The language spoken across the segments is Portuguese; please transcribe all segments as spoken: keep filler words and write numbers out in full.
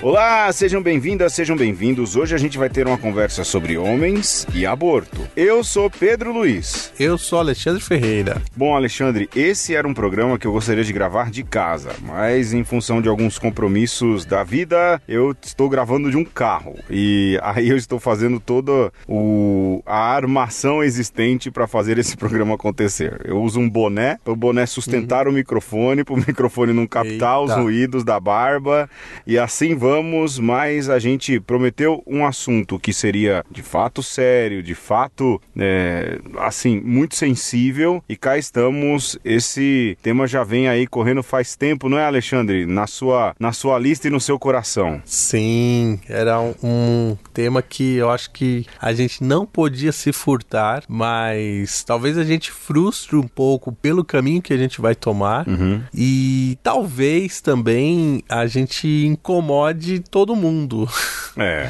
Olá, sejam bem-vindas, sejam bem-vindos. Hoje a gente vai ter uma conversa sobre homens e aborto. Eu sou Pedro Luiz. Eu sou Alexandre Ferreira. Bom, Alexandre, esse era um programa que eu gostaria de gravar de casa, mas em função de alguns compromissos da vida, eu estou gravando de um carro. E aí eu estou fazendo toda o, a armação existente para fazer esse programa acontecer. Eu uso um boné, para o boné sustentar uhum. o microfone, para o microfone não captar Eita. os ruídos da barba. E assim vamos, mas a gente prometeu um assunto que seria de fato sério, de fato, é, assim, muito sensível. E cá estamos, esse tema já vem aí correndo faz tempo, não é, Alexandre? Na sua, na sua lista e no seu coração. Sim, era um, um tema que eu acho que a gente não podia se furtar, mas talvez a gente frustre um pouco pelo caminho que a gente vai tomar uhum. e talvez também a gente incomode todo mundo. É.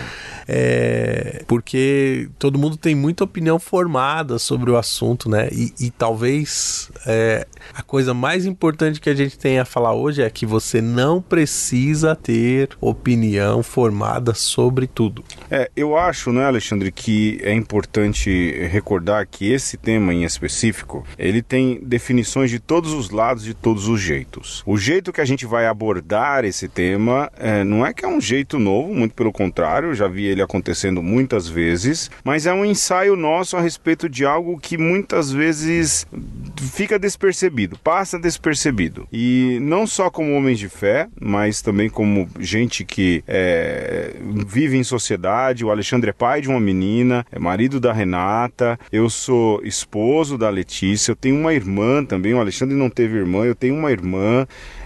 É, porque todo mundo tem muita opinião formada sobre o assunto, né? E, e talvez é, a coisa mais importante que a gente tem a falar hoje é que você não precisa ter opinião formada sobre tudo. É, eu acho, né, Alexandre, que é importante recordar que esse tema em específico, ele tem definições de todos os lados, de todos os jeitos. O jeito que a gente vai abordar esse tema é, não é que é um jeito novo, muito pelo contrário, eu já vi ele acontecendo muitas vezes, mas é um ensaio nosso a respeito de algo que muitas vezes fica despercebido, passa despercebido. E não só como homens de fé, mas também como gente que é, vive em sociedade. O Alexandre é pai de uma menina, é marido da Renata, eu sou esposo da Letícia, eu tenho uma irmã também, o Alexandre não teve irmã, eu tenho uma irmã.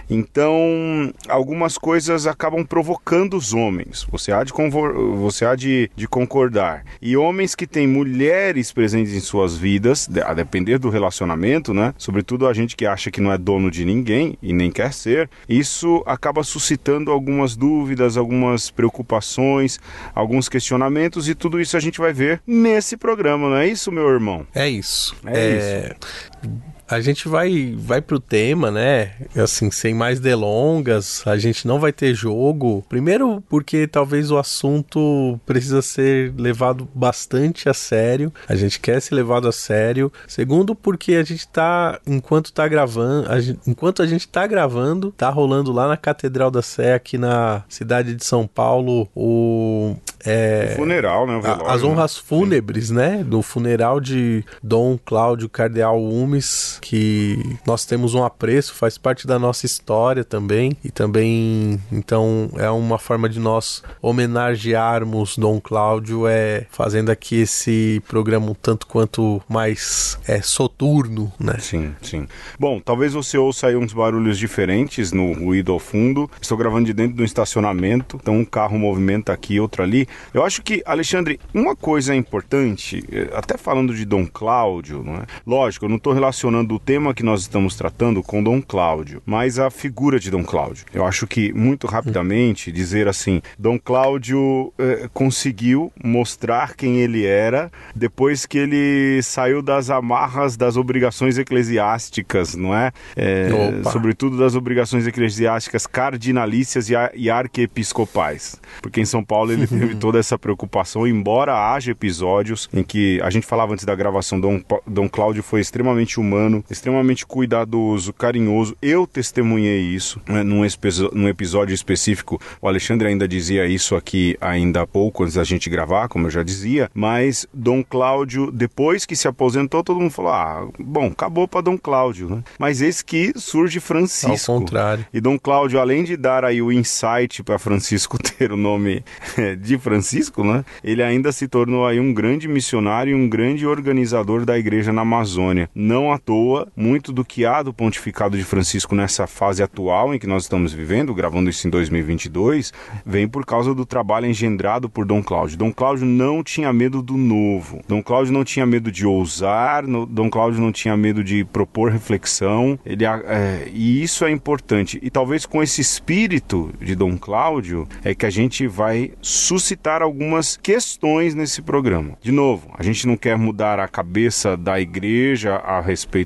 Então, algumas coisas acabam provocando os homens. Você há de, convor... Você há de, de concordar. E homens que têm mulheres presentes em suas vidas, a depender do relacionamento, né? Sobretudo a gente que acha que não é dono de ninguém e nem quer ser, isso acaba suscitando algumas dúvidas, algumas preocupações, alguns questionamentos, e tudo isso a gente vai ver nesse programa, não é isso, meu irmão? É isso. É, é... isso. A gente vai, vai pro tema, né? Assim, sem mais delongas, a gente não vai ter jogo. Primeiro porque talvez o assunto precisa ser levado bastante a sério. A gente quer ser levado a sério. Segundo porque a gente tá, enquanto tá gravando, a gente, enquanto a gente tá gravando, tá rolando lá na Catedral da Sé, aqui na cidade de São Paulo, o... É, o funeral, né? O velório, as honras né? fúnebres, Sim. né? Do funeral de Dom Cláudio Cardeal Umes, que nós temos um apreço, faz parte da nossa história também, e também, então, é uma forma de nós homenagearmos Dom Cláudio, é fazendo aqui esse programa um tanto quanto mais é, soturno, né? Sim, sim. Bom, talvez você ouça aí uns barulhos diferentes no ruído ao fundo. Estou gravando de dentro de um estacionamento, então um carro movimenta aqui, outro ali. Eu acho que, Alexandre, uma coisa importante, até falando de Dom Cláudio, não é? Lógico, eu não estou relacionando o tema que nós estamos tratando com Dom Cláudio, mas a figura de Dom Cláudio. Eu acho que, muito rapidamente, dizer assim, Dom Cláudio eh, conseguiu mostrar quem ele era depois que ele saiu das amarras das obrigações eclesiásticas, não é? é sobretudo das obrigações eclesiásticas cardinalícias e, e arquiepiscopais. Porque em São Paulo ele teve toda essa preocupação, embora haja episódios em que a gente falava antes da gravação, Dom, Dom Cláudio foi extremamente humano, extremamente cuidadoso, carinhoso. Eu testemunhei isso, né, num, num episódio específico. O Alexandre ainda dizia isso aqui ainda há pouco, antes da gente gravar, como eu já dizia, mas Dom Cláudio, depois que se aposentou, todo mundo falou, ah, bom, acabou para Dom Cláudio, né? Mas eis que surge Francisco. Ao contrário. E Dom Cláudio, além de dar aí o insight para Francisco ter o nome de Francisco, né? Ele ainda se tornou aí um grande missionário e um grande organizador da igreja na Amazônia. Não à toa, muito do que há do pontificado de Francisco nessa fase atual em que nós estamos vivendo, gravando isso em dois mil e vinte e dois, vem por causa do trabalho engendrado por Dom Cláudio. Dom Cláudio não tinha medo do novo. Dom Cláudio não tinha medo de ousar, no, Dom Cláudio não tinha medo de propor reflexão, ele, é, e isso é importante. E talvez com esse espírito de Dom Cláudio é que a gente vai suscitar algumas questões nesse programa. De novo, a gente não quer mudar a cabeça da igreja a respeito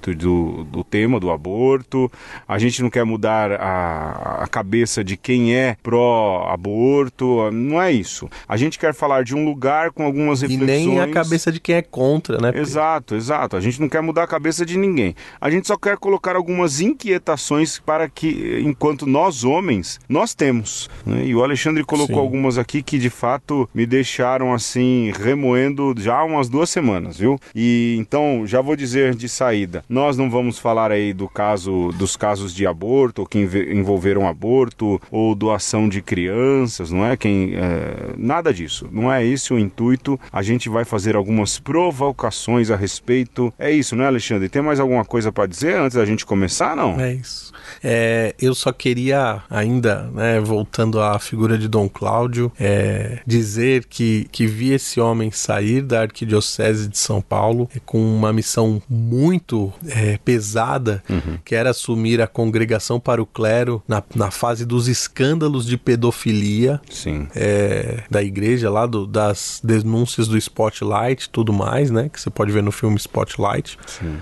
respeito do, do tema do aborto, a gente não quer mudar a, a cabeça de quem é pró-aborto, não é isso. A gente quer falar de um lugar com algumas reflexões... E nem a cabeça de quem é contra, né? Exato, exato. A gente não quer mudar a cabeça de ninguém. A gente só quer colocar algumas inquietações para que, enquanto nós homens, nós temos. Né? E o Alexandre colocou Sim. algumas aqui que, de fato, me deixaram, assim, remoendo já há umas duas semanas, viu? E, então, já vou dizer de saída, nós não vamos falar aí do caso, dos casos de aborto, ou que envolveram aborto, ou doação de crianças, não é? Quem, é... Nada disso. Não é esse o intuito. A gente vai fazer algumas provocações a respeito. É isso, né, Alexandre? Tem mais alguma coisa para dizer antes da gente começar, não? É isso. É, eu só queria ainda, né, voltando à figura de Dom Cláudio, é, dizer que, que vi esse homem sair da Arquidiocese de São Paulo com uma missão muito é, pesada, uhum. que era assumir a congregação para o clero na, na fase dos escândalos de pedofilia Sim. É, da igreja, lá do, das denúncias do Spotlight, tudo mais, né, que você pode ver no filme Spotlight.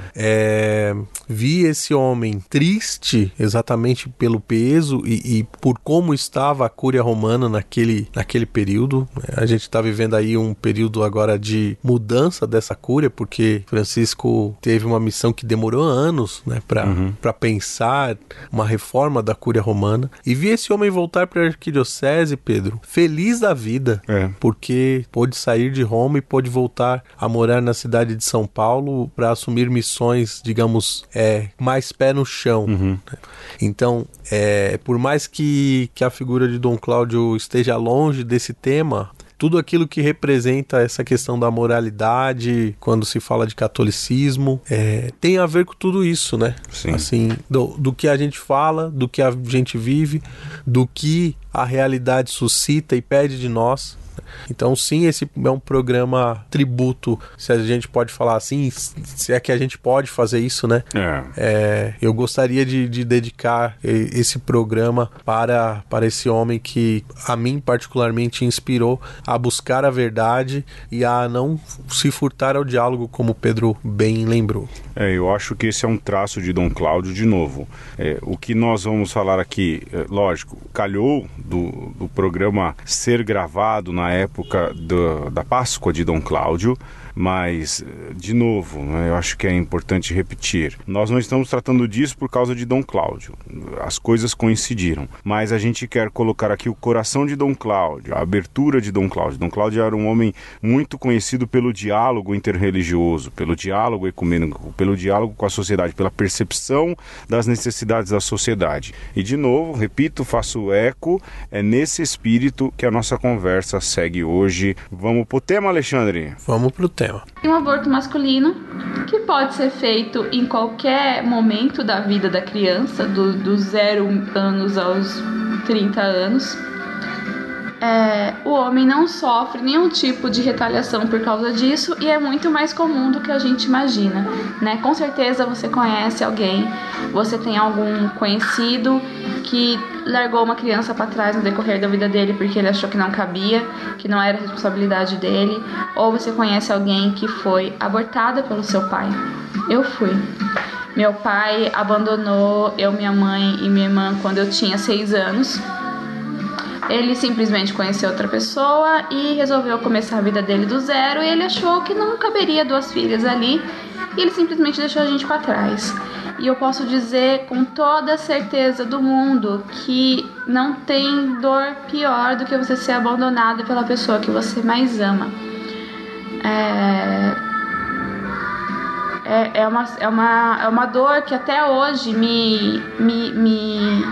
É, vi esse homem triste exatamente pelo peso e, e por como estava a Cúria Romana naquele, naquele período. A gente está vivendo aí um período agora de mudança dessa Cúria, porque Francisco teve uma missão que demorou anos, né, para uhum. para pensar uma reforma da Cúria Romana. E vi esse homem voltar para a Arquidiocese, Pedro, feliz da vida, é. porque pôde sair de Roma e pôde voltar a morar na cidade de São Paulo para assumir missões, digamos, é, mais pé no chão. Uhum. Então, é, por mais que, que a figura de Dom Cláudio esteja longe desse tema, tudo aquilo que representa essa questão da moralidade, quando se fala de catolicismo, é, tem a ver com tudo isso, né? Sim. Assim, do, do que a gente fala, do que a gente vive, do que a realidade suscita e pede de nós. Então, sim, esse é um programa tributo, se a gente pode falar assim, se é que a gente pode fazer isso, né? É. É, eu gostaria de, de dedicar esse programa para, para esse homem que a mim particularmente inspirou a buscar a verdade e a não se furtar ao diálogo, como o Pedro bem lembrou. É, eu acho que esse é um traço de Dom Cláudio de novo. É, o que nós vamos falar aqui, é, lógico, calhou do, do programa ser gravado na época do, da Páscoa de Dom Cláudio, mas, de novo, né, eu acho que é importante repetir, nós não estamos tratando disso por causa de Dom Cláudio, as coisas coincidiram, mas a gente quer colocar aqui o coração de Dom Cláudio, a abertura de Dom Cláudio. Dom Cláudio era um homem muito conhecido pelo diálogo interreligioso, pelo diálogo ecumênico, pelo diálogo com a sociedade, pela percepção das necessidades da sociedade. E, de novo, repito, faço eco, é nesse espírito que a nossa conversa segue hoje. Vamos pro tema, Alexandre? Vamos pro tema. Tem um aborto masculino que pode ser feito em qualquer momento da vida da criança, do, do zero anos aos trinta anos. É, o homem não sofre nenhum tipo de retaliação por causa disso e é muito mais comum do que a gente imagina, né? Com certeza você conhece alguém, você tem algum conhecido que largou uma criança para trás no decorrer da vida dele porque ele achou que não cabia, que não era responsabilidade dele, ou você conhece alguém que foi abortada pelo seu pai. Eu fui. Meu pai abandonou eu, minha mãe e minha irmã quando eu tinha seis anos. Ele simplesmente conheceu outra pessoa e resolveu começar a vida dele do zero, e ele achou que não caberia duas filhas ali e ele simplesmente deixou a gente para trás. E eu posso dizer com toda a certeza do mundo que não tem dor pior do que você ser abandonado pela pessoa que você mais ama. É... É, é, uma, é, uma, é uma dor que até hoje me... me, me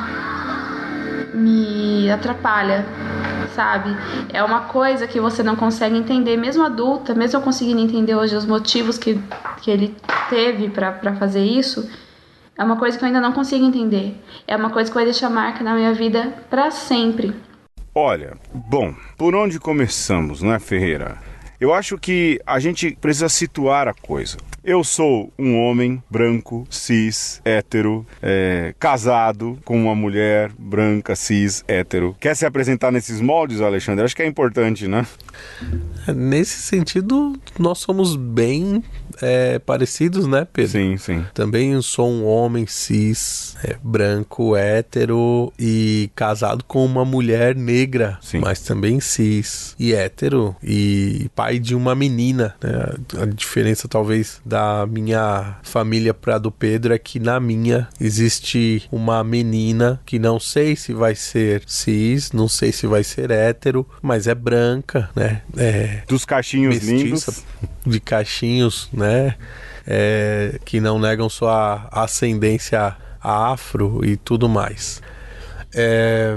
me atrapalha, sabe? É uma coisa que você não consegue entender, mesmo adulta, mesmo eu conseguindo entender hoje os motivos que, que ele teve pra, pra fazer isso, é uma coisa que eu ainda não consigo entender. É uma coisa que vai deixar marca na minha vida pra sempre. Olha, bom, por onde começamos, não é, Ferreira? Eu acho que a gente precisa situar a coisa. Eu sou um homem branco, cis, hétero, é, casado com uma mulher branca, cis, hétero. Quer se apresentar nesses moldes, Alexandre? Acho que é importante, né? Nesse sentido, nós somos bem é, parecidos, né, Pedro? Sim, sim. Também sou um homem cis, é, branco, hétero e casado com uma mulher negra, sim. Mas também cis e hétero e pai de uma menina, né? A diferença talvez da minha família para do Pedro é que na minha existe uma menina que não sei se vai ser cis, não sei se vai ser hétero, mas é branca, né? É, dos cachinhos mestiça, lindos. De cachinhos, né? É, que não negam sua ascendência afro e tudo mais. É,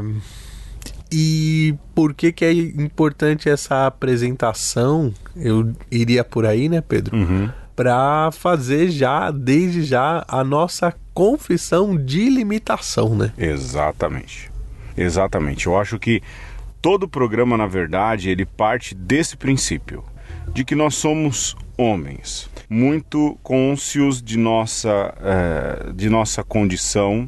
e por que que é importante essa apresentação? Eu iria por aí, né, Pedro? Uhum. Para fazer já, desde já, a nossa confissão de limitação, né? Exatamente. Exatamente. Eu acho que todo programa, na verdade, ele parte desse princípio, de que nós somos homens, muito cônscios de nossa, é, de nossa condição,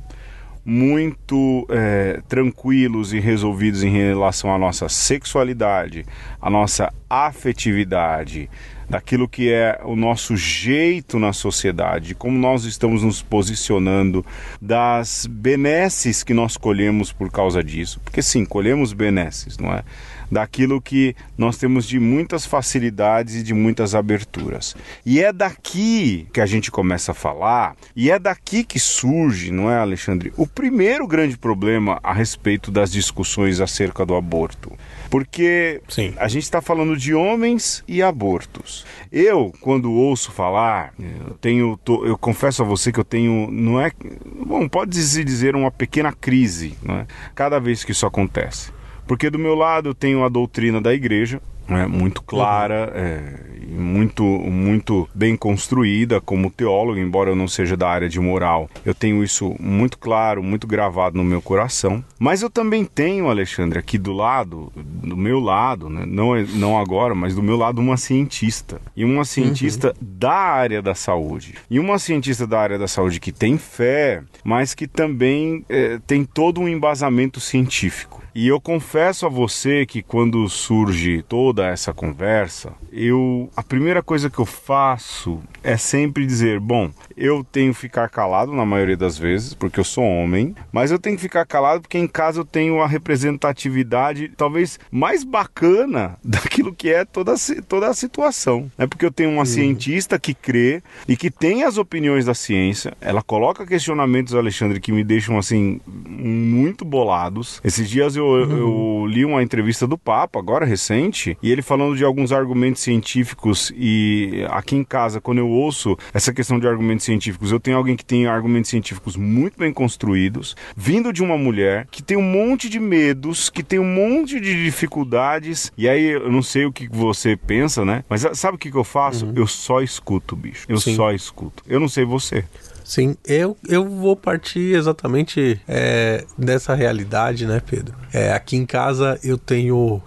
muito é, tranquilos e resolvidos em relação à nossa sexualidade, à nossa afetividade, daquilo que é o nosso jeito na sociedade, como nós estamos nos posicionando, das benesses que nós colhemos por causa disso, porque sim, colhemos benesses, não é? Daquilo que nós temos de muitas facilidades e de muitas aberturas. E é daqui que a gente começa a falar, e é daqui que surge, não é, Alexandre, o primeiro grande problema a respeito das discussões acerca do aborto. Porque sim, a gente está falando de homens e abortos. Eu, quando ouço falar, eu tenho, tô, eu confesso a você que eu tenho, não é, bom, pode-se dizer uma pequena crise, não é? Cada vez que isso acontece. Porque do meu lado eu tenho a doutrina da igreja, né, muito clara, uhum. é, muito, muito bem construída como teólogo, embora eu não seja da área de moral. Eu tenho isso muito claro, muito gravado no meu coração. Mas eu também tenho, Alexandre, aqui do lado, do meu lado, né, não, não agora, mas do meu lado, uma cientista. E uma cientista uhum. da área da saúde. E uma cientista da área da saúde que tem fé, mas que também é, tem todo um embasamento científico. E eu confesso a você que quando surge toda essa conversa, eu, a primeira coisa que eu faço é sempre dizer, bom, eu tenho que ficar calado na maioria das vezes, porque eu sou homem, mas eu tenho que ficar calado porque em casa eu tenho a representatividade talvez mais bacana daquilo que é toda, toda a situação. É porque eu tenho uma hum. cientista que crê e que tem as opiniões da ciência, ela coloca questionamentos, Alexandre, que me deixam assim muito bolados. Esses dias eu Eu, eu li uma entrevista do Papa, agora recente, e ele falando de alguns argumentos científicos, e aqui em casa, quando eu ouço essa questão de argumentos científicos, eu tenho alguém que tem argumentos científicos muito bem construídos, vindo de uma mulher que tem um monte de medos, que tem um monte de dificuldades, e aí eu não sei o que você pensa, né? Mas sabe o que, que eu faço? Uhum. Eu só escuto, bicho. Eu Sim. só escuto. Eu não sei você. Sim, eu, eu vou partir exatamente é, dessa realidade, né, Pedro? É, aqui em casa eu tenho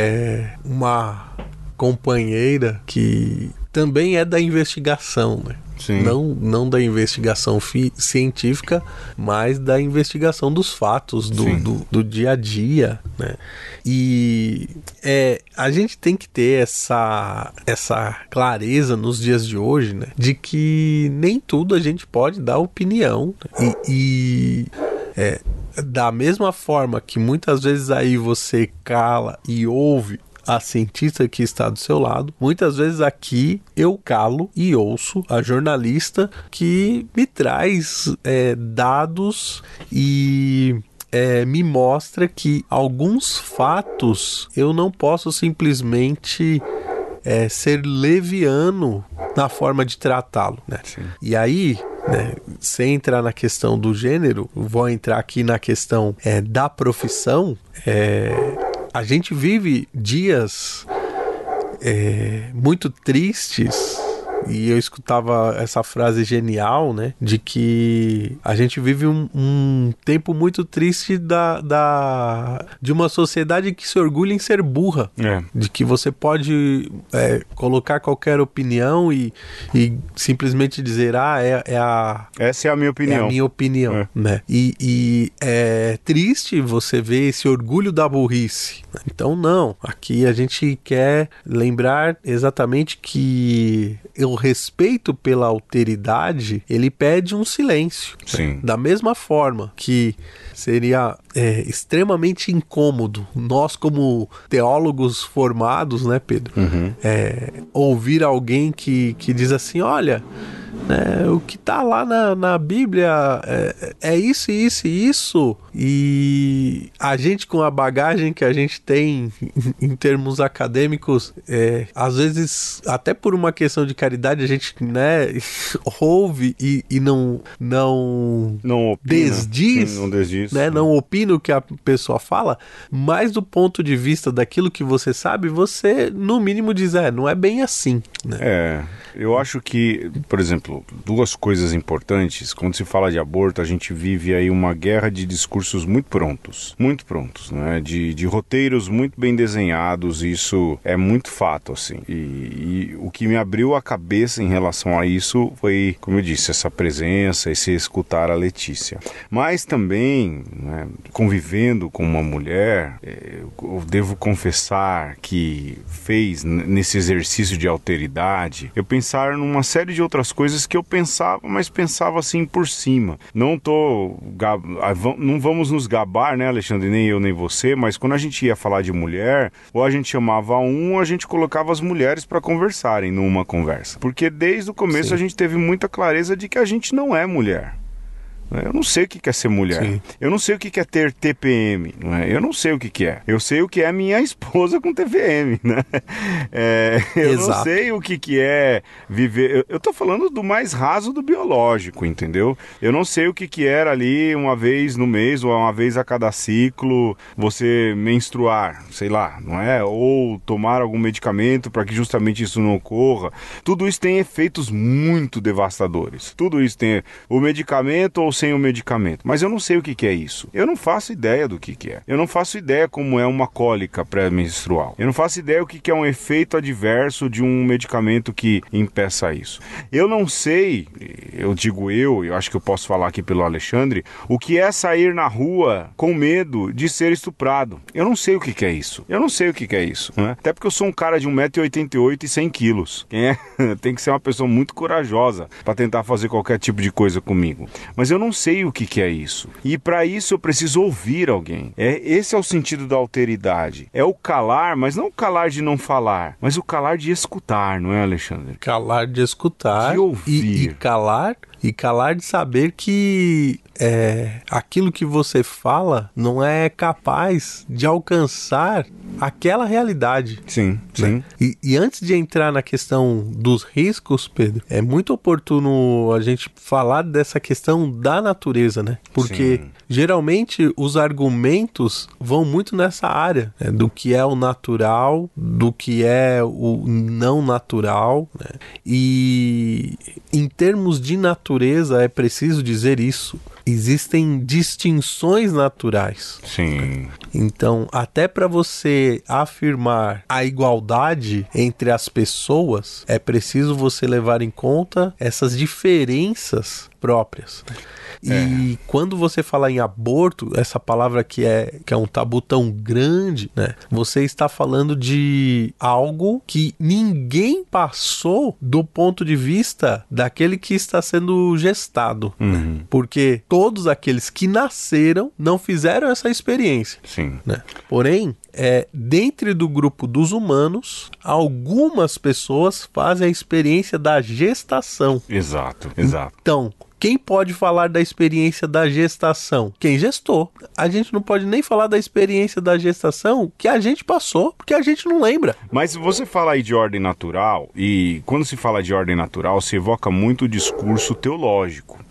é, uma companheira que também é da investigação, né? Sim. Não, não da investigação fi- científica, mas da investigação dos fatos, do, do, do dia a dia, né? E é, a gente tem que ter essa, essa clareza nos dias de hoje, né? De que nem tudo a gente pode dar opinião. Né? E, e é, da mesma forma que muitas vezes aí você cala e ouve a cientista que está do seu lado, muitas vezes aqui eu calo e ouço a jornalista que me traz é, dados e é, me mostra que alguns fatos eu não posso simplesmente é, ser leviano na forma de tratá-lo, né? E aí, né, sem entrar na questão do gênero, vou entrar aqui na questão é, da profissão. é, A gente vive dias é, muito tristes e eu escutava essa frase genial, né, de que a gente vive um, um tempo muito triste da, da, de uma sociedade que se orgulha em ser burra, É. de que você pode é, colocar qualquer opinião e, e simplesmente dizer, ah, é, é a... Essa é a minha opinião. É a minha opinião, É. né? E, e é triste você ver esse orgulho da burrice. Então, não. Aqui a gente quer lembrar exatamente que o respeito pela alteridade, ele pede um silêncio. Sim. Né? Da mesma forma que seria é, extremamente incômodo nós, como teólogos formados, né, Pedro? Uhum. É, ouvir alguém que, que diz assim, olha... É, o que tá lá na, na Bíblia é, é isso, isso e isso, e a gente, com a bagagem que a gente tem em termos acadêmicos, é, às vezes até por uma questão de caridade a gente, né, ouve e, e não não, não opina, desdiz, sim, não desdiz, né, sim. não opina o que a pessoa fala, mas do ponto de vista daquilo que você sabe, você no mínimo diz, é, não é bem assim, né? É, eu acho que, por exemplo, duas coisas importantes. Quando se fala de aborto, a gente vive aí uma guerra de discursos muito prontos, muito prontos, né? De, de roteiros muito bem desenhados. Isso é muito fato, assim. E, e o que me abriu a cabeça em relação a isso foi, como eu disse, essa presença, esse escutar a Letícia. Mas também, né, convivendo com uma mulher, eu devo confessar que fez nesse exercício de alteridade, eu pensar numa série de outras coisas que eu pensava, mas pensava assim por cima. Não tô gab... não vamos nos gabar, né, Alexandre, nem eu nem você, mas quando a gente ia falar de mulher, ou a gente chamava um, ou a gente colocava as mulheres para conversarem numa conversa. Porque desde o começo Sim. a gente teve muita clareza de que a gente não é mulher. Eu não sei o que é ser mulher. Sim. Eu não sei o que é ter T P M. Não é? Eu não sei o que é. Eu sei o que é minha esposa com T P M. Né? É, eu Exato. não sei o que é viver... Eu, eu tô falando do mais raso do biológico, entendeu? Eu não sei o que era ali uma vez no mês ou uma vez a cada ciclo você menstruar, sei lá, não é? Ou tomar algum medicamento para que justamente isso não ocorra. Tudo isso tem efeitos muito devastadores. Tudo isso tem... O medicamento ou sem o medicamento, mas eu não sei o que, que é isso. Eu não faço ideia do que, que é. Eu não faço ideia como é uma cólica pré-menstrual. Eu não faço ideia o que, que é um efeito adverso de um medicamento que impeça isso. Eu não sei, eu digo eu, eu acho que eu posso falar aqui pelo Alexandre, o que é sair na rua com medo de ser estuprado. Eu não sei o que, que é isso. Eu não sei o que, que é isso. Né? Até porque eu sou um cara de um metro e oitenta e oito e cem quilos. Quem é? Tem que ser uma pessoa muito corajosa para tentar fazer qualquer tipo de coisa comigo. Mas eu não sei o que, que é isso. E para isso eu preciso ouvir alguém. É, esse é o sentido da alteridade. É o calar, mas não o calar de não falar, mas o calar de escutar, não é, Alexandre? Calar de escutar. De ouvir. E, e calar, e calar de saber que é, aquilo que você fala não é capaz de alcançar aquela realidade. Sim, né? sim. E, e antes de entrar na questão dos riscos, Pedro, é muito oportuno a gente falar dessa questão da natureza, né? Porque sim. geralmente os argumentos vão muito nessa área, né? Do que é o natural, do que é o não natural, né? E em termos de natureza é preciso dizer isso. Existem distinções naturais. Sim. Então, até para você afirmar a igualdade entre as pessoas, é preciso você levar em conta essas diferenças próprias. E é. quando você fala em aborto, essa palavra que é, que é um tabu tão grande, né? Você está falando de algo que ninguém passou do ponto de vista daquele que está sendo gestado. Uhum. Né? Porque todos aqueles que nasceram não fizeram essa experiência. Sim. Né? Porém, é, dentro do grupo dos humanos, algumas pessoas fazem a experiência da gestação. Exato, exato. Então, quem pode falar da experiência da gestação? Quem gestou. A gente não pode nem falar da experiência da gestação que a gente passou, porque a gente não lembra. Mas você fala aí de ordem natural, e quando se fala de ordem natural, se evoca muito o discurso teológico.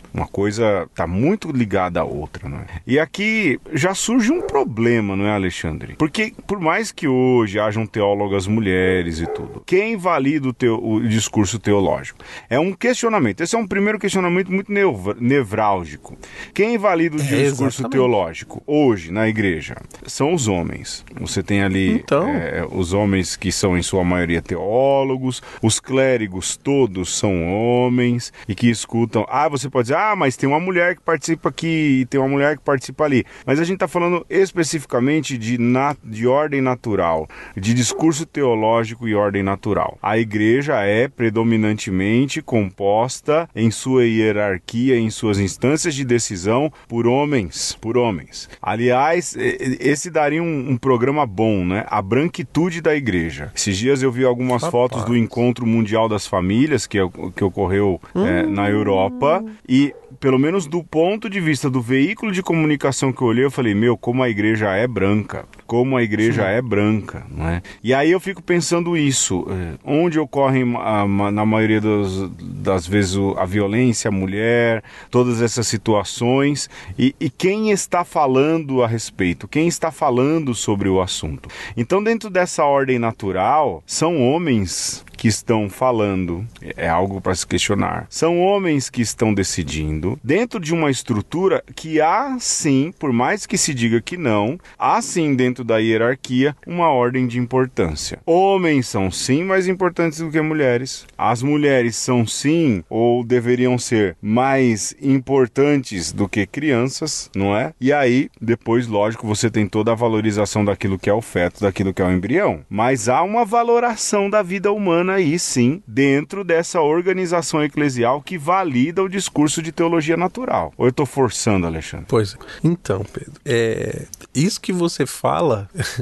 Uma coisa está muito ligada à outra, não é? E aqui já surge um problema, não é, Alexandre? Porque por mais que hoje hajam teólogas mulheres e tudo, quem valida o, teo, o discurso teológico? É um questionamento. Esse é um primeiro questionamento muito nevrálgico. Quem valida o é, discurso exatamente. teológico hoje na igreja? São os homens. Você tem ali então... é, os homens que são em sua maioria teólogos, os clérigos todos são homens e que escutam. Ah, você pode dizer, ah, mas tem uma mulher que participa aqui e tem uma mulher que participa ali. Mas a gente está falando especificamente de, na, de ordem natural, de discurso teológico e ordem natural. A igreja é predominantemente composta em sua hierarquia, em suas instâncias de decisão, por homens, por homens. Aliás, esse daria um, um programa bom, né? A branquitude da igreja. Esses dias eu vi algumas Rapaz. fotos do Encontro Mundial das Famílias, que, que ocorreu hum. é, na Europa, e pelo menos do ponto de vista do veículo de comunicação que eu olhei, eu falei, meu, como a igreja é branca, como a igreja Sim. é branca, não é? E aí eu fico pensando isso, onde ocorre a, na maioria das, das vezes a violência, a mulher, todas essas situações, e, e quem está falando a respeito, quem está falando sobre o assunto. Então, dentro dessa ordem natural, são homens que estão falando, é algo para se questionar. São homens que estão decidindo, dentro de uma estrutura que há sim, por mais que se diga que não, há sim dentro da hierarquia uma ordem de importância. Homens são sim mais importantes do que mulheres. As mulheres são sim, ou deveriam ser, mais importantes do que crianças, não é? E aí, depois, lógico, você tem toda a valorização daquilo que é o feto, daquilo que é o embrião. Mas há uma valoração da vida humana aí sim, dentro dessa organização eclesial que valida o discurso de teologia natural. Ou eu estou forçando, Alexandre? Pois é. Então, Pedro, é... isso que você fala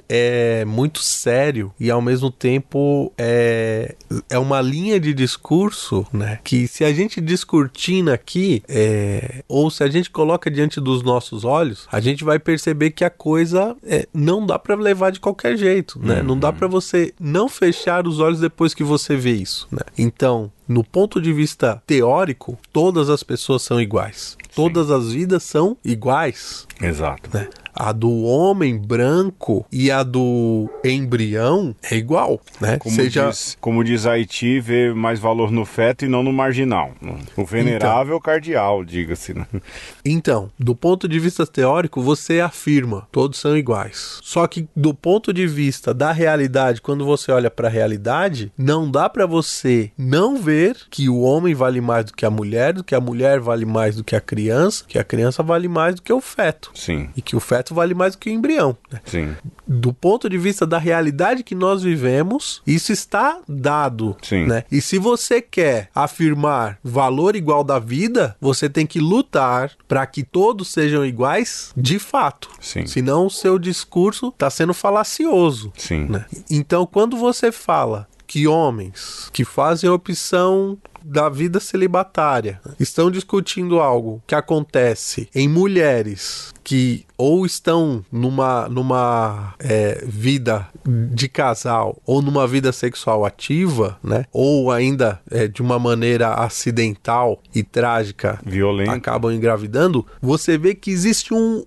é muito sério e ao mesmo tempo é, é uma linha de discurso, né, que se a gente descortina aqui, é... ou se a gente coloca diante dos nossos olhos, a gente vai perceber que a coisa é... não dá para levar de qualquer jeito, né? Uhum. Não dá para você não fechar os olhos depois que você vê isso, né? Então, no ponto de vista teórico, todas as pessoas são iguais. Sim. Todas as vidas são iguais. Exato. Né? A do homem branco e a do embrião é igual, né? Como, Seja... diz, como diz Haiti, vê mais valor no feto e não no marginal. O venerável então, cardeal, diga-se. Né? Então, do ponto de vista teórico, você afirma, todos são iguais. Só que do ponto de vista da realidade, quando você olha para a realidade, não dá para você não ver que o homem vale mais do que a mulher, do que a mulher vale mais do que a criança, que a criança vale mais do que o feto. Sim. E que o feto vale mais do que o embrião. Né? Sim. Do ponto de vista da realidade que nós vivemos, isso está dado. Sim. Né? E se você quer afirmar valor igual da vida, você tem que lutar para que todos sejam iguais de fato. Sim. Senão o seu discurso está sendo falacioso. Sim. Né? Então, quando você fala que homens que fazem a opção da vida celibatária estão discutindo algo que acontece em mulheres que ou estão numa, numa é, vida de casal ou numa vida sexual ativa, né? Ou ainda é, de uma maneira acidental e trágica, violenta, acabam engravidando, você vê que existe um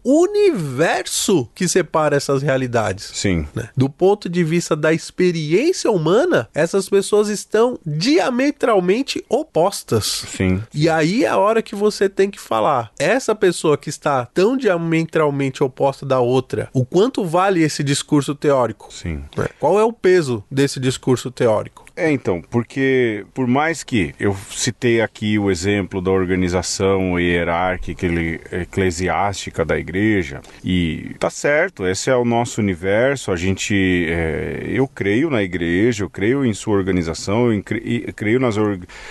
universo que separa essas realidades. Sim. Né? Do ponto de vista da experiência humana, essas pessoas estão diametralmente opostas. Sim. E aí é a hora que você tem que falar, essa pessoa que está tão diametralmente oposta da outra, o quanto vale esse discurso teórico? Sim. Né? Qual é o peso desse discurso teórico? É, então, porque por mais que eu citei aqui o exemplo da organização hierárquica eclesiástica da igreja, e tá certo, esse é o nosso universo, a gente, é, eu creio na igreja, eu creio em sua organização, eu creio nas,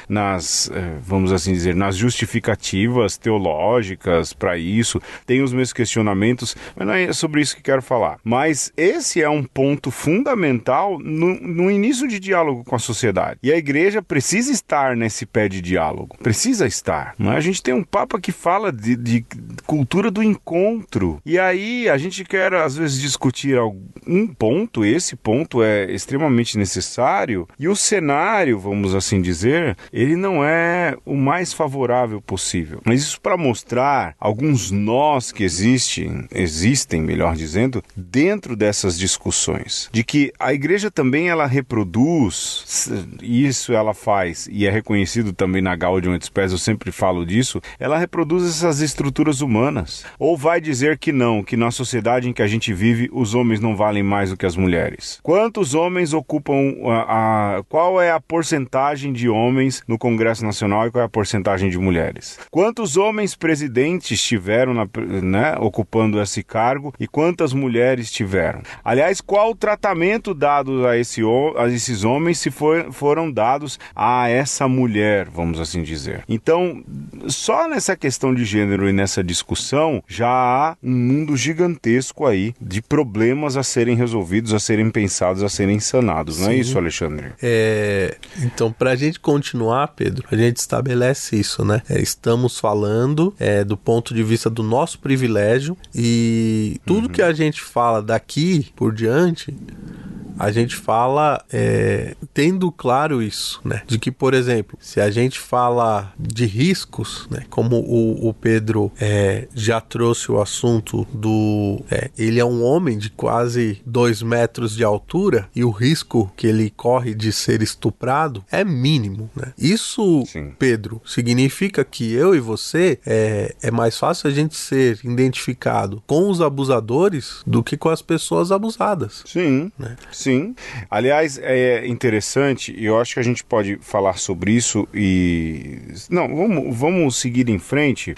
nas é, vamos assim dizer, nas justificativas teológicas para isso, tenho os meus questionamentos, mas não é sobre isso que quero falar. Mas esse é um ponto fundamental no, no início de diálogo com a a sociedade. E a igreja precisa estar nesse pé de diálogo. Precisa estar. Não é? A gente tem um Papa que fala de, de cultura do encontro. E aí a gente quer, às vezes, discutir um ponto, esse ponto é extremamente necessário, e o cenário, vamos assim dizer, ele não é o mais favorável possível. Mas isso para mostrar alguns nós que existem, existem, melhor dizendo, dentro dessas discussões. De que a igreja também ela reproduz, isso ela faz, e é reconhecido também na Gaudium et Spes, eu sempre falo disso, ela reproduz essas estruturas humanas. Ou vai dizer que não, que na sociedade em que a gente vive, os homens não valem mais do que as mulheres. Quantos homens ocupam a, a... Qual é a porcentagem de homens no Congresso Nacional e qual é a porcentagem de mulheres? Quantos homens presidentes tiveram na, né, ocupando esse cargo e quantas mulheres tiveram? Aliás, qual o tratamento dado a, esse, a esses homens se for, foram dados a essa mulher, vamos assim dizer. Então, só nessa questão de gênero e nessa discussão, já há um mundo gigantesco aí de problemas a serem resolvidos, a serem pensados, a serem sanados. Sim. Não é isso, Alexandre? É, então, para a gente continuar, Pedro, a gente estabelece isso, né? É, estamos falando é, do ponto de vista do nosso privilégio e tudo uhum. que a gente fala daqui por diante, a gente fala é, tendo claro isso, né? De que, por exemplo, se a gente fala de riscos, né? Como o, o Pedro é, já trouxe o assunto do... É, ele é um homem de quase dois metros de altura e o risco que ele corre de ser estuprado é mínimo, né? Isso, Sim. Pedro, significa que eu e você é, é mais fácil a gente ser identificado com os abusadores do que com as pessoas abusadas. Sim, né? Sim. Sim. Aliás, é interessante, e eu acho que a gente pode falar sobre isso e... Não, vamos, vamos seguir em frente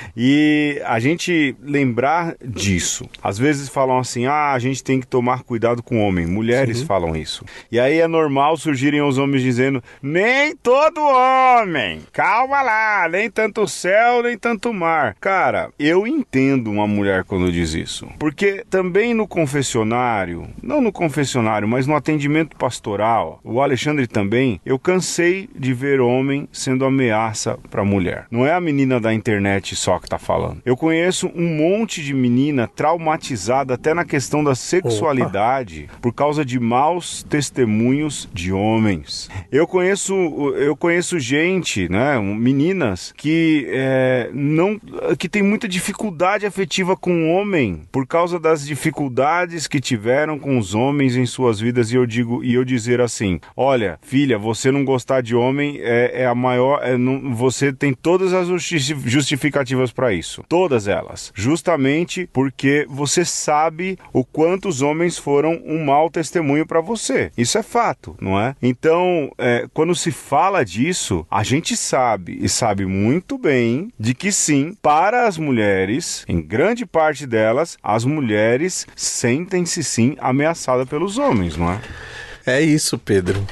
e a gente lembrar disso. Às vezes falam assim, ah, a gente tem que tomar cuidado com o homem. Mulheres Sim. falam isso. E aí é normal surgirem os homens dizendo, nem todo homem, calma lá, nem tanto céu, nem tanto mar. Cara, eu entendo uma mulher quando diz isso. Porque também no confessionário, não no confessionário, mas no atendimento pastoral, o Alexandre também, eu cansei de ver homem sendo ameaça para mulher. Não é a menina da internet só que tá falando. Eu conheço um monte de menina traumatizada até na questão da sexualidade Opa. por causa de maus testemunhos de homens. Eu conheço, eu conheço gente, né, meninas que é, não, que tem muita dificuldade afetiva com o homem por causa das dificuldades que tiveram com os homens em suas vidas. E eu digo, e eu dizer assim, olha, filha, você não gostar de homem é, é a maior, é, não, você tem todas as justificativas para isso, todas elas, justamente porque você sabe o quanto os homens foram um mau testemunho para você, isso é fato, não é? Então, é, quando se fala disso, a gente sabe, e sabe muito bem, de que sim, para as mulheres, em grande parte delas, as mulheres sentem-se sim ameaçadas pelos homens, não é? É isso, Pedro.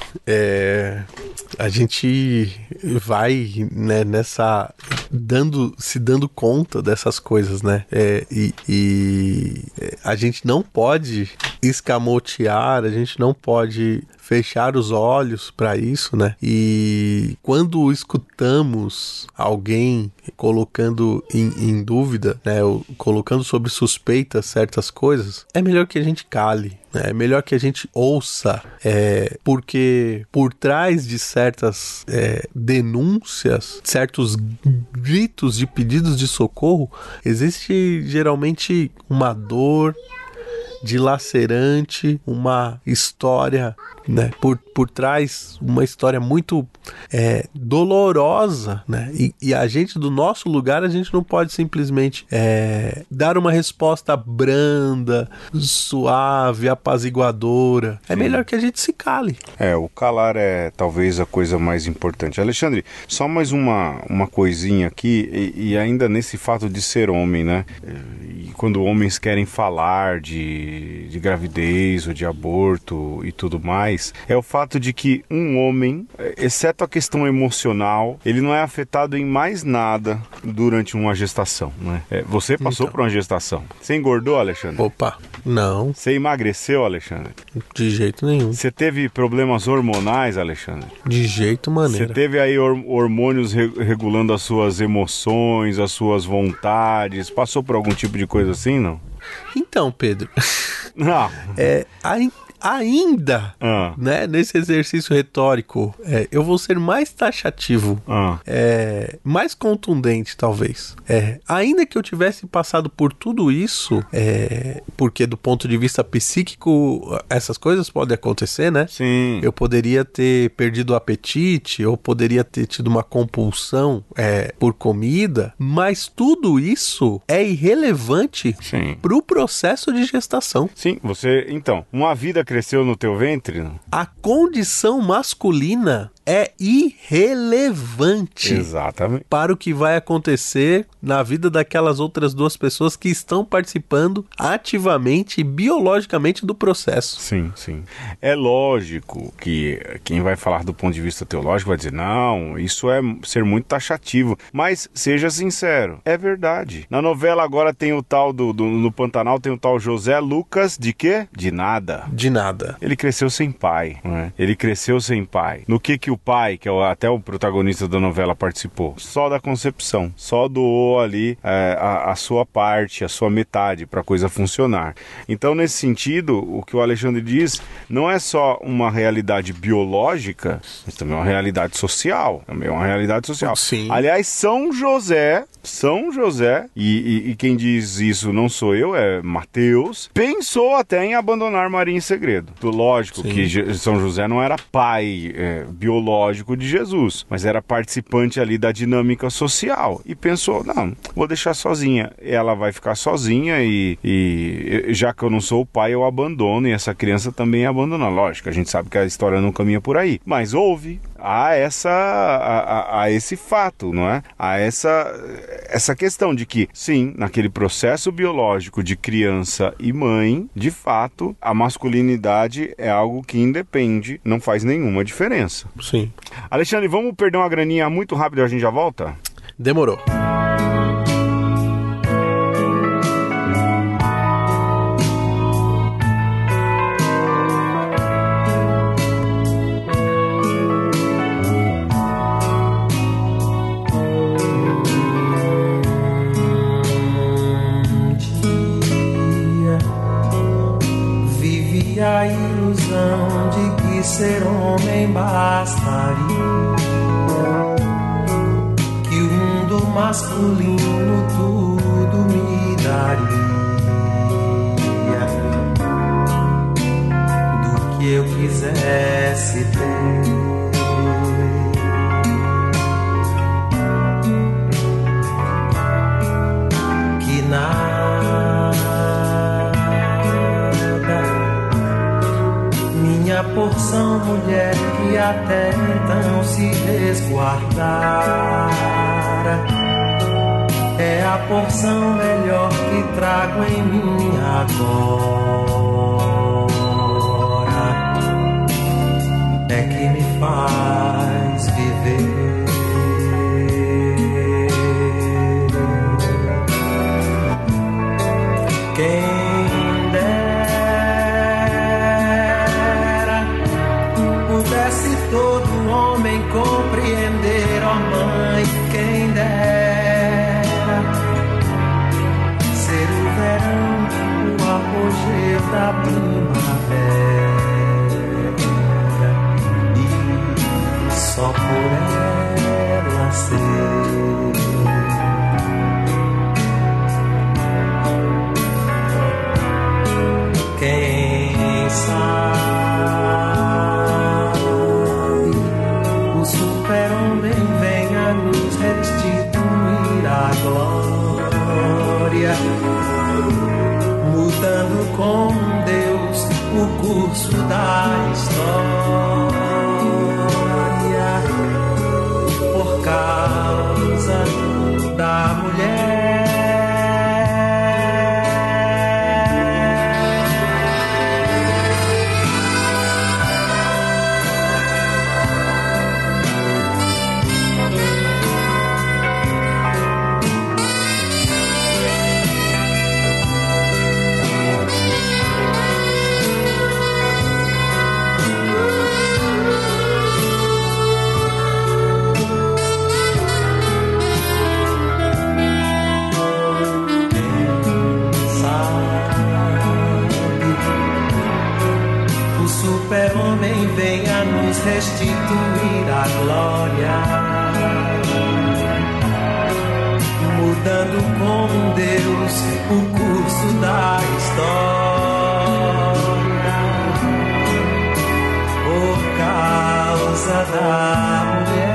É, a gente vai, né, nessa dando, se dando conta dessas coisas, né? É, e, e a gente não pode escamotear, a gente não pode fechar os olhos para isso, né? E quando escutamos alguém colocando em, em dúvida, né, ou colocando sob suspeita certas coisas, é melhor que a gente cale, né? É melhor que a gente ouça, é, porque por trás de certas é, denúncias, certos gritos de pedidos de socorro, existe geralmente uma dor dilacerante, uma história, né, por, por trás, uma história muito é, dolorosa, né, e, e a gente, do nosso lugar, a gente não pode simplesmente é, dar uma resposta branda, suave, apaziguadora. É melhor que a gente se cale. É, o calar é talvez a coisa mais importante. Alexandre, só mais uma, uma coisinha aqui, e, e ainda nesse fato de ser homem, né, e quando homens querem falar de de gravidez ou de aborto e tudo mais, é o fato de que um homem, exceto a questão emocional, ele não é afetado em mais nada durante uma gestação, né? É, você passou então. por uma gestação. Você engordou, Alexandre? Opa! Não. Você emagreceu, Alexandre? De jeito nenhum. Você teve problemas hormonais, Alexandre? De jeito maneira. Você teve aí hor- hormônios re- regulando as suas emoções, as suas vontades? Passou por algum tipo de coisa assim, não? Então, Pedro, Não. é, ai- ainda, Ah, né, nesse exercício retórico, é, eu vou ser mais taxativo, ah. é, mais contundente, talvez. É, ainda que eu tivesse passado por tudo isso, é, porque do ponto de vista psíquico, essas coisas podem acontecer, né? Sim. Eu poderia ter perdido o apetite, eu poderia ter tido uma compulsão é, por comida, mas tudo isso é irrelevante Sim. pro processo de gestação. Sim, você... Então, uma vida cresceu no teu ventre? Não? A condição masculina é irrelevante Exatamente. para o que vai acontecer na vida daquelas outras duas pessoas que estão participando ativamente e biologicamente do processo. Sim, sim. É lógico que quem vai falar do ponto de vista teológico vai dizer, não, isso é ser muito taxativo. Mas seja sincero, é verdade. Na novela agora tem o tal do, do no Pantanal, tem o tal José Lucas de quê? De nada. De nada. Ele cresceu sem pai, né? Ele cresceu sem pai. No que que o pai, que é o, até o protagonista da novela, participou? Só da concepção. Só doou ali é, a, a sua parte, a sua metade para a coisa funcionar. Então, nesse sentido, o que o Alexandre diz não é só uma realidade biológica, mas também é uma realidade social. Também é uma realidade social. Sim. Aliás, São José, São José, e, e, e quem diz isso não sou eu, é Mateus, pensou até em abandonar Maria em segredo. Lógico Sim. que Je- São José não era pai é, biológico de Jesus, mas era participante ali da dinâmica social. E pensou, não, vou deixar sozinha. Ela vai ficar sozinha e, e já que eu não sou o pai, eu abandono e essa criança também abandona. Lógico, a gente sabe que a história não caminha por aí. Mas houve. Há, essa, há, há, há esse fato, não é? Há essa, essa questão de que, sim, naquele processo biológico de criança e mãe, de fato, a masculinidade é algo que independe, não faz nenhuma diferença. Sim. Alexandre, vamos perder uma graninha muito rápido e a gente já volta? Demorou. Vive a ilusão de que ser homem bastaria, que o mundo masculino tudo me daria, do que eu quisesse ter. Que nada, minha porção, mulher, que até então se resguardara, é a porção melhor que trago em mim agora, é que me faz viver. Quem dera pudesse todo homem compreender, ó mãe, quem dera ser o verão, o apogeu da primavera, e só por ela ser. Quem sabe o super-homem venha nos restituir a glória, mudando com Deus o curso da história, por causa da mulher. restituir a glória, mudando como um Deus o curso da história, por causa da mulher.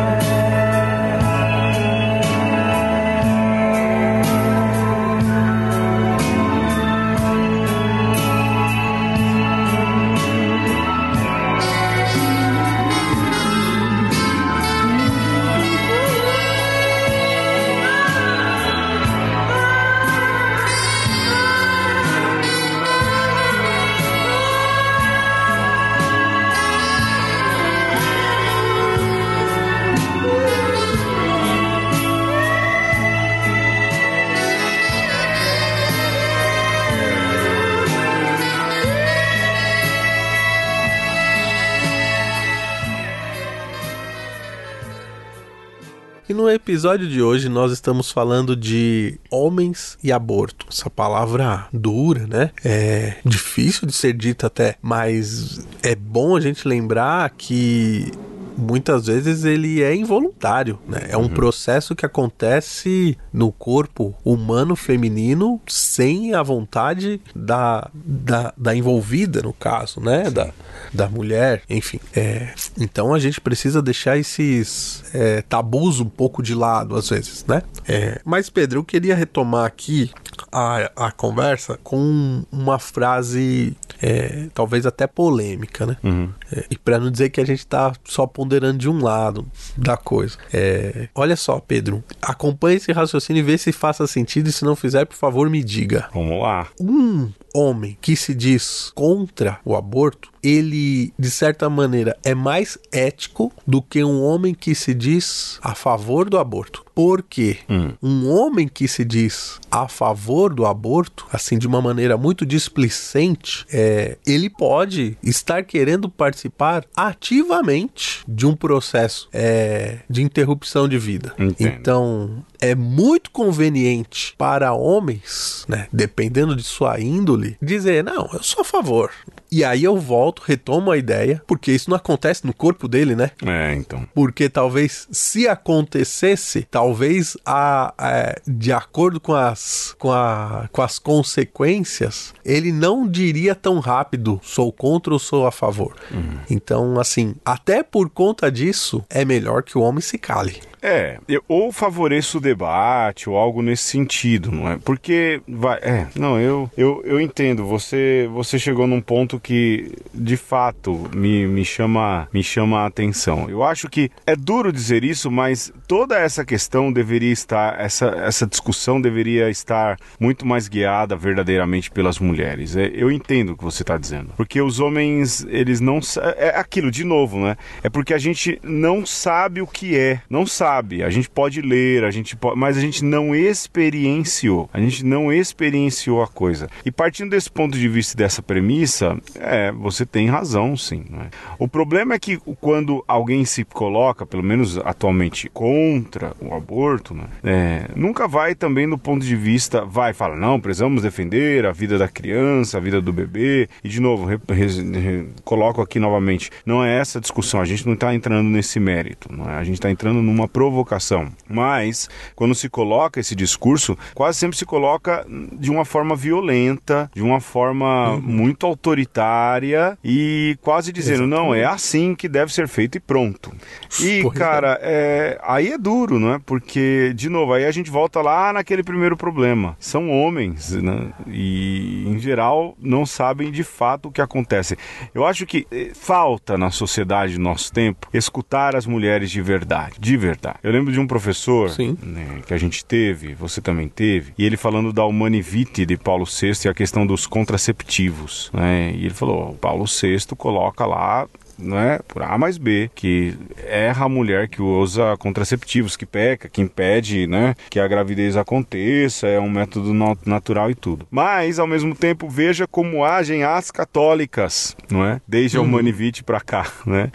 E no episódio de hoje nós estamos falando de homens e aborto. Essa palavra dura, né? É difícil de ser dita até, mas é bom a gente lembrar que muitas vezes ele é involuntário, né? É um uhum. processo que acontece no corpo humano feminino sem a vontade da, da, da envolvida, no caso, né? Da, da mulher, enfim. É, então a gente precisa deixar esses é, tabus um pouco de lado, às vezes, né? É, mas, Pedro, eu queria retomar aqui a, a conversa com uma frase é, talvez até polêmica, né? Uhum. É, e para não dizer que a gente tá só ponderando de um lado da coisa. É, olha só, Pedro, acompanhe esse raciocínio e vê se faça sentido, e se não fizer, por favor, me diga. Vamos lá. Um homem que se diz contra o aborto, ele, de certa maneira, é mais ético do que um homem que se diz a favor do aborto. Porque hum. um homem que se diz a favor do aborto, assim, de uma maneira muito displicente, é, ele pode estar querendo participar ativamente de um processo é, de interrupção de vida. Entendo. Então, é muito conveniente para homens, né, dependendo de sua índole, dizer, não, eu sou a favor. E aí eu volto, retomo a ideia, porque isso não acontece no corpo dele, né? É, então. Porque talvez, se acontecesse, talvez, a, a, de acordo com as, com, a, com as consequências, ele não diria tão rápido, sou contra ou sou a favor. Uhum. Então, assim, até por conta disso, é melhor que o homem se cale. É, eu ou favoreço o debate ou algo nesse sentido, não é? Porque vai, é, não, eu, eu, eu entendo, você, você chegou num ponto que de fato me, me chama, me chama a atenção. Eu acho que é duro dizer isso, mas toda essa questão deveria estar, essa, essa discussão deveria estar muito mais guiada verdadeiramente pelas mulheres. É, eu entendo o que você está dizendo, porque os homens, eles não, é aquilo de novo, né? É porque a gente não sabe o que é, não sabe. A gente pode ler, a gente pode, mas a gente não experienciou. A gente não experienciou a coisa. E partindo desse ponto de vista, dessa premissa, é, você tem razão, sim. Né? O problema é que quando alguém se coloca, pelo menos atualmente, contra o aborto, né, é, nunca vai também do ponto de vista, vai falar, não, precisamos defender a vida da criança, a vida do bebê. E de novo, re, re, re, coloco aqui novamente, não é essa a discussão, a gente não está entrando nesse mérito, não é? A gente está entrando numa provocação, mas quando se coloca esse discurso, quase sempre se coloca de uma forma violenta, de uma forma uhum. muito autoritária e quase dizendo, exatamente, não, é assim que deve ser feito e pronto. E, pois cara, é. É, aí é duro, não é? Porque, de novo, aí a gente volta lá naquele primeiro problema. São homens, né? E, em geral, não sabem de fato o que acontece. Eu acho que falta na sociedade do nosso tempo escutar as mulheres de verdade, de verdade. Eu lembro de um professor, né, que a gente teve, você também teve, e ele falando da Humanae Vitae de Paulo sexto e a questão dos contraceptivos, né? E ele falou, o Paulo sexto coloca lá, né, por A mais B, que erra a mulher que usa contraceptivos, que peca, que impede, né, que a gravidez aconteça, é um método natural e tudo. Mas, ao mesmo tempo, veja como agem as católicas, não é? Desde uhum. a Humanae Vitae para cá, né?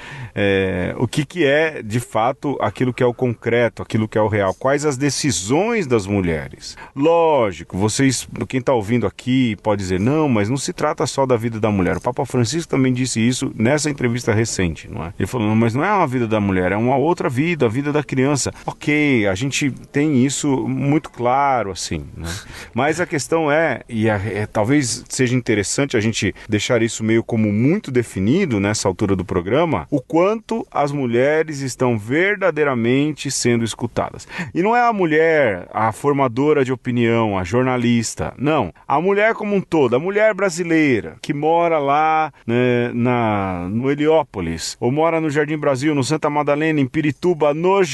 É, o que que é, de fato, aquilo que é o concreto, aquilo que é o real. Quais as decisões das mulheres? Lógico, vocês, quem está ouvindo aqui pode dizer, não, mas não se trata só da vida da mulher. O Papa Francisco também disse isso nessa entrevista entrevista recente, não é? Ele falou, mas não é uma vida da mulher, é uma outra vida, a vida da criança. Ok, a gente tem isso muito claro, assim, né? Mas a questão é, e é, é, talvez seja interessante a gente deixar isso meio como muito definido nessa altura do programa, o quanto as mulheres estão verdadeiramente sendo escutadas. E não é a mulher, a formadora de opinião, a jornalista, não. A mulher como um todo, a mulher brasileira, que mora lá, né, na, no Heliópolis, ou mora no Jardim Brasil, no Santa Madalena, em Pirituba, nos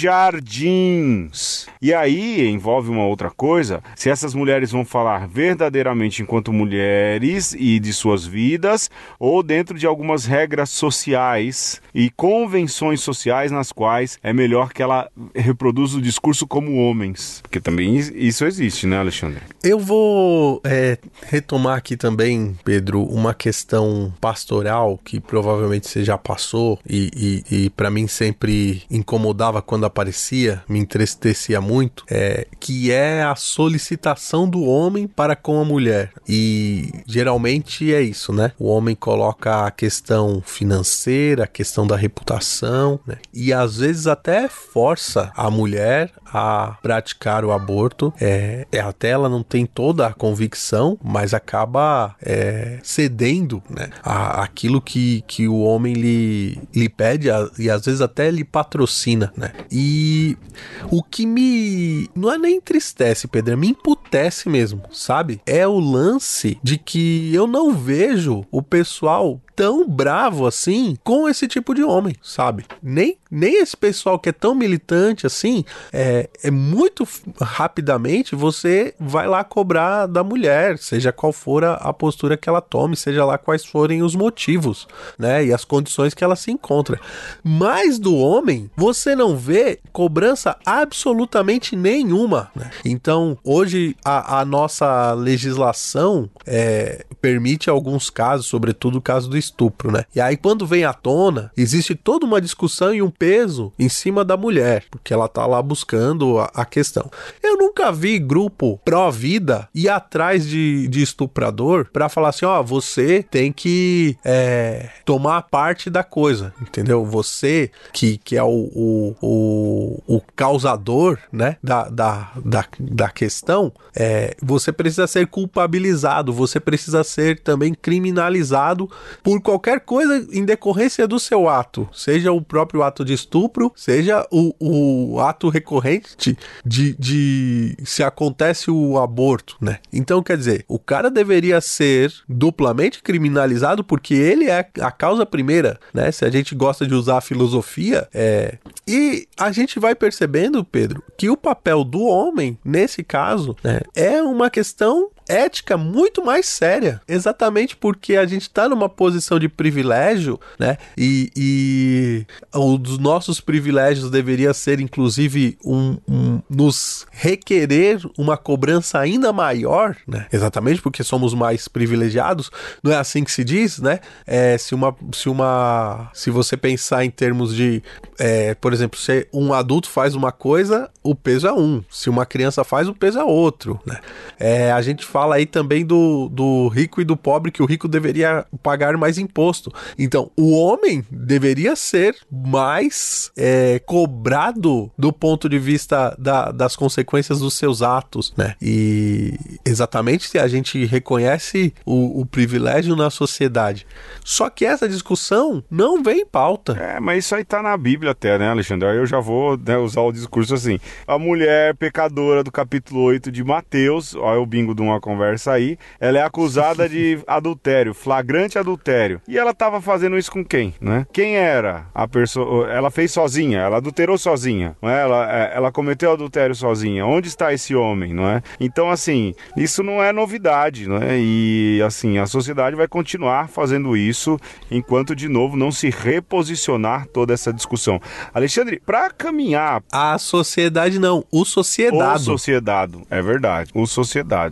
Jardins. E aí envolve uma outra coisa, se essas mulheres vão falar verdadeiramente enquanto mulheres e de suas vidas, ou dentro de algumas regras sociais e convenções sociais nas quais é melhor que ela reproduza o discurso como homens. Porque também isso existe, né, Alexandre? Eu vou é, retomar aqui também, Pedro, uma questão pastoral que provavelmente você já passou e, e, e para mim sempre incomodava quando aparecia, me entristecia muito, é, que é a solicitação do homem para com a mulher. E geralmente é isso, né? O homem coloca a questão financeira, a questão da reputação, né? E às vezes até força a mulher a praticar o aborto. É, é, até ela não tem toda a convicção, mas acaba é, cedendo, né, a, aquilo que, que o homem lhe, lhe pede a, e às vezes até lhe patrocina, né? E o que me... não é nem entristece, Pedro, me emputece mesmo, sabe? É o lance de que eu não vejo o pessoal tão bravo assim com esse tipo de homem, sabe? Nem, nem esse pessoal que é tão militante assim, é, é muito rapidamente você vai lá cobrar da mulher, seja qual for a, a postura que ela tome, seja lá quais forem os motivos, né? E as condições que ela se encontra. Mas do homem, você não vê cobrança absolutamente nenhuma, né? Então, hoje a, a nossa legislação é, permite alguns casos, sobretudo o caso do estupro, né? E aí quando vem à tona, existe toda uma discussão e um peso em cima da mulher, porque ela tá lá buscando a, a questão. Eu nunca vi grupo pró-vida ir atrás de, de estuprador pra falar assim, ó, você tem que é, tomar parte da coisa, entendeu? Você que, que é o, o, o, o causador, né, da, da, da, da questão, é, você precisa ser culpabilizado, você precisa ser também criminalizado por qualquer coisa em decorrência do seu ato, seja o próprio ato de estupro, seja o, o ato recorrente de, de se acontece o aborto, né? Então, quer dizer, o cara deveria ser duplamente criminalizado porque ele é a causa primeira, né? Se a gente gosta de usar a filosofia, é... e a gente vai percebendo, Pedro, que o papel do homem, nesse caso, né, é uma questão ética muito mais séria, exatamente porque a gente está numa posição de privilégio, né? E, e um dos nossos privilégios deveria ser, inclusive, um, um, nos requerer uma cobrança ainda maior, né? Exatamente porque somos mais privilegiados. Não é assim que se diz, né? É, se uma, se uma, se você pensar em termos de, é, por exemplo, se um adulto faz uma coisa, o peso é um. Se uma criança faz, o peso é outro, né? É, a gente fala aí também do, do rico e do pobre, que o rico deveria pagar mais imposto. Então, o homem deveria ser mais é, cobrado do ponto de vista da, das consequências dos seus atos, né? E exatamente se a gente reconhece o, o privilégio na sociedade. Só que essa discussão não vem em pauta. É, mas isso aí tá na Bíblia até, né, Alexandre? Aí eu já vou, né, usar o discurso assim. A mulher pecadora do capítulo oito de Mateus, olha o bingo de uma conversa aí, ela é acusada de adultério, flagrante adultério. E ela tava fazendo isso com quem, né? Quem era a pessoa? Ela fez sozinha, ela adulterou sozinha, não é? Ela, ela cometeu adultério sozinha. Onde está esse homem, não é? Então, assim, isso não é novidade, não é? E, assim, a sociedade vai continuar fazendo isso enquanto, de novo, não se reposicionar toda essa discussão. Alexandre, para caminhar... A sociedade não, o sociedade. O sociedade, é verdade. O sociedade, no caso.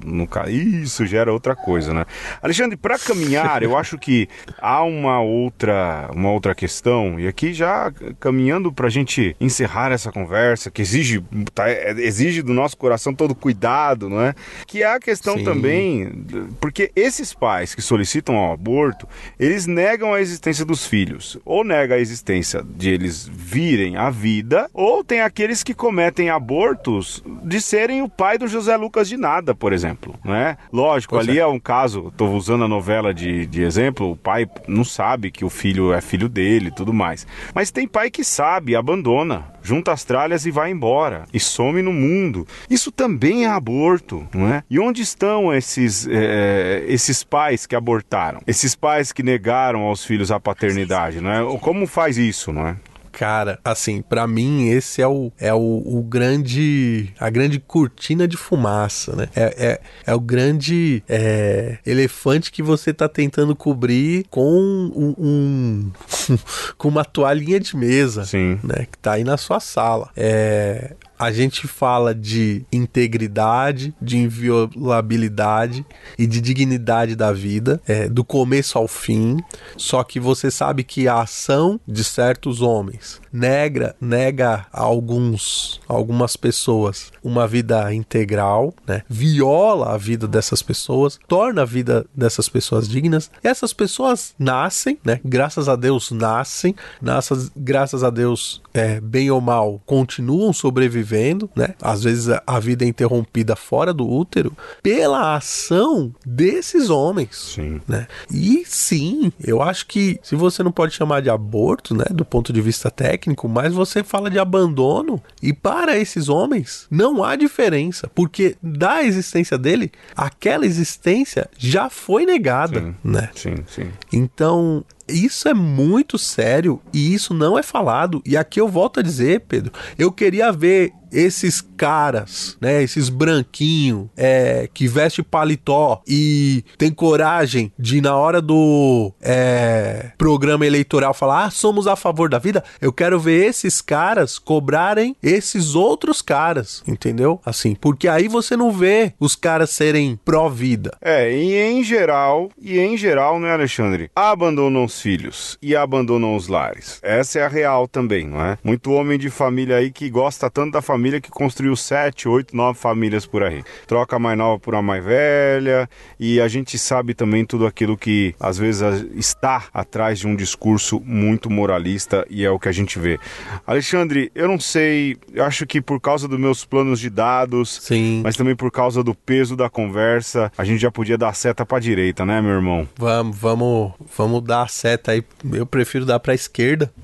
casa. Isso gera outra coisa, né? Alexandre, para caminhar, eu acho que há uma outra, uma outra questão, e aqui já caminhando para a gente encerrar essa conversa, que exige, tá, exige do nosso coração todo cuidado, não é? Que é a questão Sim. também, porque esses pais que solicitam o aborto, eles negam a existência dos filhos, ou negam a existência de eles virem a vida, ou tem aqueles que cometem abortos de serem o pai do José Lucas de Nada, por exemplo, não é? Lógico, pois ali é. é um caso, estou usando a novela de, de exemplo, o pai não sabe que o filho é filho dele e tudo mais, mas tem pai que sabe, abandona, junta as tralhas e vai embora, e some no mundo. Isso também é aborto, não é? E onde estão esses, é, esses pais que abortaram? Esses pais que negaram aos filhos a paternidade, não é? Como faz isso, não é? Cara, assim, pra mim esse é o, é o, o grande, a grande cortina de fumaça, né? É, é, é o grande é, elefante que você tá tentando cobrir com um, um com uma toalhinha de mesa, Sim. né? Que tá aí na sua sala. É... A gente fala de integridade, de inviolabilidade e de dignidade da vida, é, do começo ao fim, só que você sabe que a ação de certos homens nega, nega a alguns, algumas pessoas uma vida integral, né? Viola a vida dessas pessoas, torna a vida dessas pessoas dignas, e essas pessoas nascem, né? Graças a Deus nascem, nascem, graças a Deus, é, bem ou mal, continuam sobrevivendo, né? Às vezes a vida é interrompida fora do útero pela ação desses homens. Sim. Né? E sim, eu acho que se você não pode chamar de aborto, né, do ponto de vista técnico, mas você fala de abandono, e para esses homens não há diferença, porque da existência dele, aquela existência já foi negada. Sim. Né? Sim, sim. Então isso é muito sério e isso não é falado. E aqui eu volto a dizer, Pedro, eu queria ver esses caras, né, esses branquinhos, é, que veste paletó e tem coragem de, na hora do é, programa eleitoral, falar, ah, somos a favor da vida. Eu quero ver esses caras cobrarem esses outros caras, entendeu? Assim, porque aí você não vê os caras serem pró-vida. É, e em geral, e em geral, né, Alexandre, abandonam os filhos e abandonam os lares. Essa é a real também, não é? Muito homem de família aí que gosta tanto da família que construiu sete, oito, nove famílias por aí. Troca a mais nova por uma mais velha, e a gente sabe também tudo aquilo que às vezes está atrás de um discurso muito moralista, e é o que a gente vê. Alexandre, eu não sei, eu acho que por causa dos meus planos de dados, Sim. mas também por causa do peso da conversa, a gente já podia dar seta pra direita, né, meu irmão? Vamos, vamos, vamos dar a seta aí. Eu prefiro dar pra esquerda.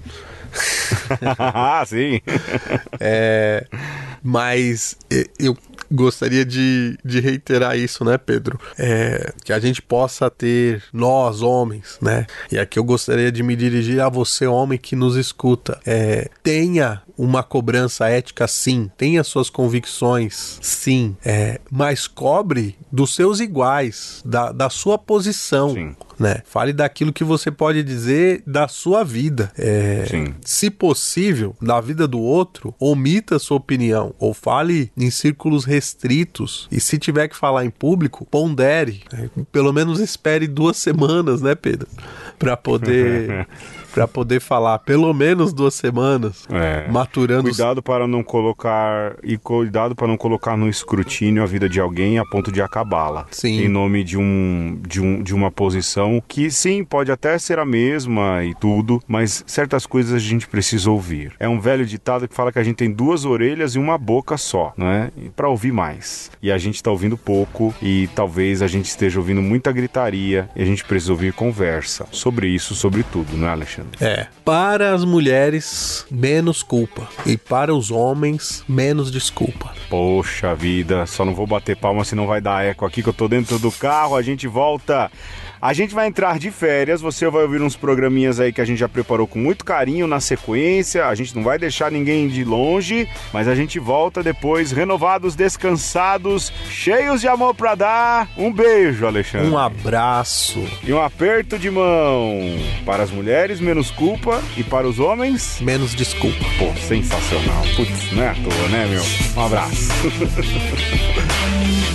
Ah, sim. É, mas eu gostaria de, de reiterar isso, né, Pedro? É, que a gente possa ter, nós, homens, né? E aqui eu gostaria de me dirigir a você, homem que nos escuta. É, tenha uma cobrança ética, sim. Tenha suas convicções, sim. É, mas cobre dos seus iguais, da, da sua posição. Sim. Né? Fale daquilo que você pode dizer da sua vida. É, se possível, da vida do outro, omita sua opinião, ou fale em círculos restritos, e se tiver que falar em público, pondere. Né? Pelo menos espere duas semanas, né, Pedro? Para poder... para poder falar, pelo menos duas semanas, é. maturando... Cuidado para não colocar, e cuidado para não colocar no escrutínio a vida de alguém a ponto de acabá-la. Sim. Em nome de, um, de, um, de uma posição que, sim, pode até ser a mesma e tudo, mas certas coisas a gente precisa ouvir. É um velho ditado que fala que a gente tem duas orelhas e uma boca só, né? Para ouvir mais. E a gente está ouvindo pouco, e talvez a gente esteja ouvindo muita gritaria, e a gente precisa ouvir conversa sobre isso, sobre tudo, não é, Alexandre? É. Para as mulheres, menos culpa. E para os homens, menos desculpa. Poxa vida, só não vou bater palma senão vai dar eco aqui, que eu tô dentro do carro. A gente volta... A gente vai entrar de férias, você vai ouvir uns programinhas aí que a gente já preparou com muito carinho na sequência. A gente não vai deixar ninguém de longe, mas a gente volta depois, renovados, descansados, cheios de amor pra dar. Um beijo, Alexandre. Um abraço. E um aperto de mão. Para as mulheres, menos culpa, e para os homens... menos desculpa. Pô, sensacional. Putz, não é à toa, né, meu? Um abraço.